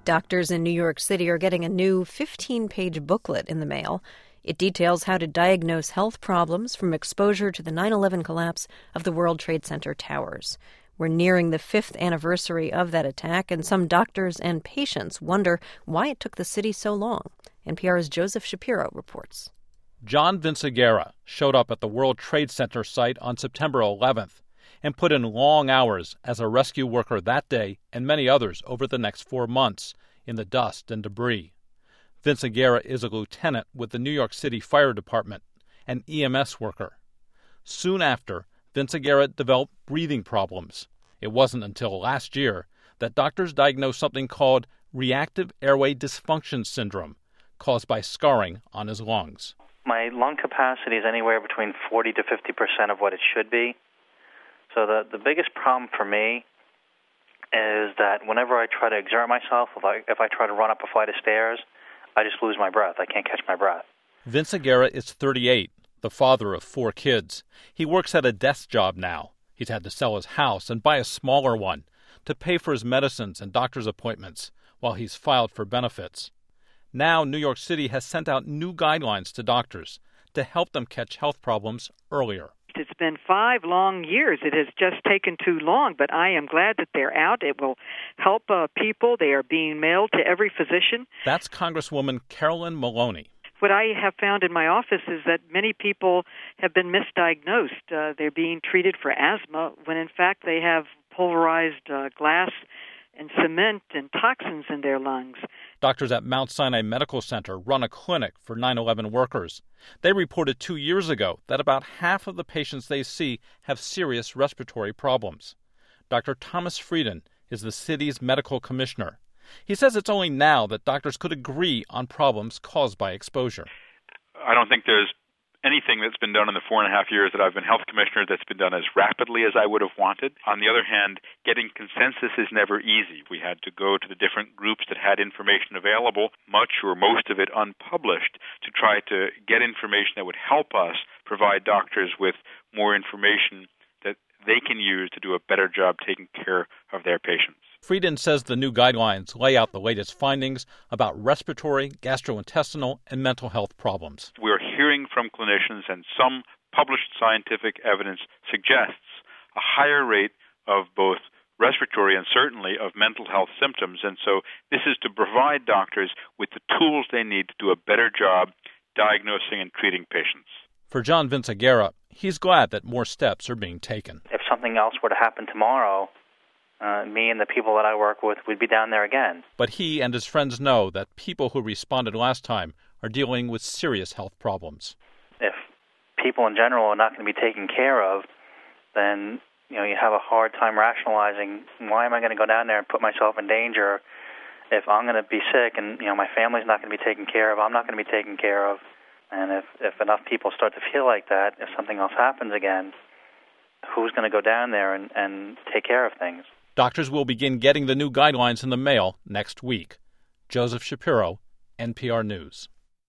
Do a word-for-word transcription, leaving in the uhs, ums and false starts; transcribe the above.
Doctors in New York City are getting a new fifteen-page booklet in the mail. It details how to diagnose health problems from exposure to the nine eleven collapse of the World Trade Center towers. We're nearing the fifth anniversary of that attack, and some doctors and patients wonder why it took the city so long. N P R's Joseph Shapiro reports. John Vinciguerra showed up at the World Trade Center site on September eleventh and put in long hours as a rescue worker that day and many others over the next four months in the dust and debris. Vinciguerra is a lieutenant with the New York City Fire Department, an E M S worker. Soon after, Vinciguerra developed breathing problems. It wasn't until last year that doctors diagnosed something called reactive airway dysfunction syndrome, caused by scarring on his lungs. My lung capacity is anywhere between forty to fifty percent of what it should be. So the, the biggest problem for me is that whenever I try to exert myself, if I, if I try to run up a flight of stairs, I just lose my breath. I can't catch my breath. Vinciguerra is thirty-eight, the father of four kids. He works at a desk job now. He's had to sell his house and buy a smaller one to pay for his medicines and doctor's appointments while he's filed for benefits. Now, New York City has sent out new guidelines to doctors to help them catch health problems earlier. It's been five long years. It has just taken too long, but I am glad that they're out. It will help uh, people. They are being mailed to every physician. That's Congresswoman Carolyn Maloney. What I have found in my office is that many people have been misdiagnosed. Uh, they're being treated for asthma when, in fact, they have pulverized uh, glass and cement and toxins in their lungs. Doctors at Mount Sinai Medical Center run a clinic for nine eleven workers. They reported two years ago that about half of the patients they see have serious respiratory problems. Doctor Thomas Frieden is the city's medical commissioner. He says it's only now that doctors could agree on problems caused by exposure. I don't think there's anything that's been done in the four and a half years that I've been health commissioner that's been done as rapidly as I would have wanted. On the other hand, getting consensus is never easy. We had to go to the different groups that had information available, much or most of it unpublished, to try to get information that would help us provide doctors with more information that they can use to do a better job taking care of their patients. Frieden says the new guidelines lay out the latest findings about respiratory, gastrointestinal, and mental health problems. We're hearing from clinicians, and some published scientific evidence suggests a higher rate of both respiratory and certainly of mental health symptoms. And so this is to provide doctors with the tools they need to do a better job diagnosing and treating patients. For John Vinciguerra, he's glad that more steps are being taken. If something else were to happen tomorrow, Uh, me and the people that I work with would be down there again. But he and his friends know that people who responded last time are dealing with serious health problems. If people in general are not going to be taken care of, then you know you have a hard time rationalizing, why am I going to go down there and put myself in danger if I'm going to be sick and you know my family's not going to be taken care of, I'm not going to be taken care of. And if, if enough people start to feel like that, if something else happens again, who's going to go down there and, and take care of things? Doctors will begin getting the new guidelines in the mail next week. Joseph Shapiro, N P R News.